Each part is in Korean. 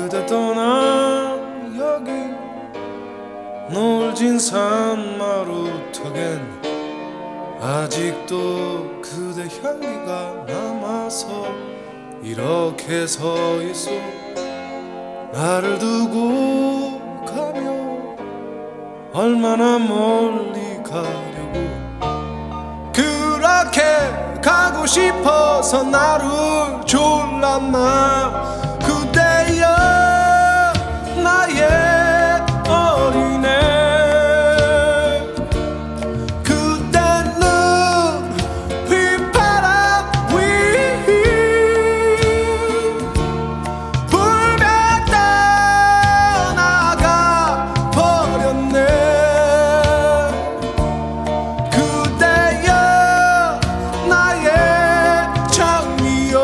그대 떠난 여기 노을진 산마루턱엔 아직도 그대 향기가 남아서 이렇게 서 있어. 나를 두고 가면 얼마나 멀리 가려고. 그렇게 가고 싶어서 나를 졸랐나. 그대여 나의 어린애. 그대는 휘바람 위 불며 떠나가 버렸네. 그대여 나의 정이여.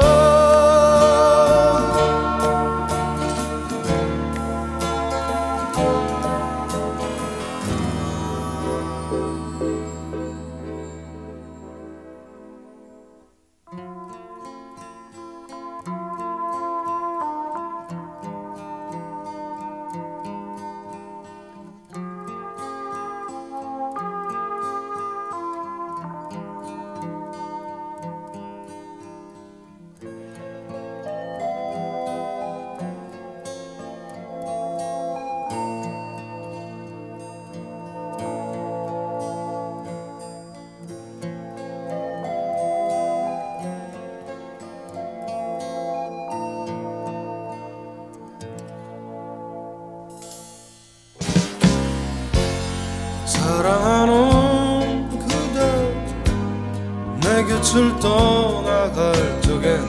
사랑하는 그대 내 곁을 떠나갈 적엔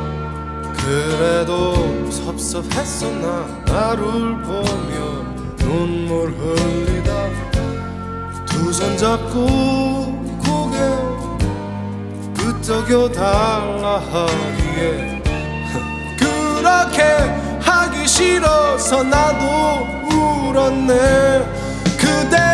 그래도 섭섭했어. 나를 보며 눈물 흘리다 두 손 잡고 고개 끄덕여 달라 하기에 그렇게 하기 싫어서 나도 울었네. 그대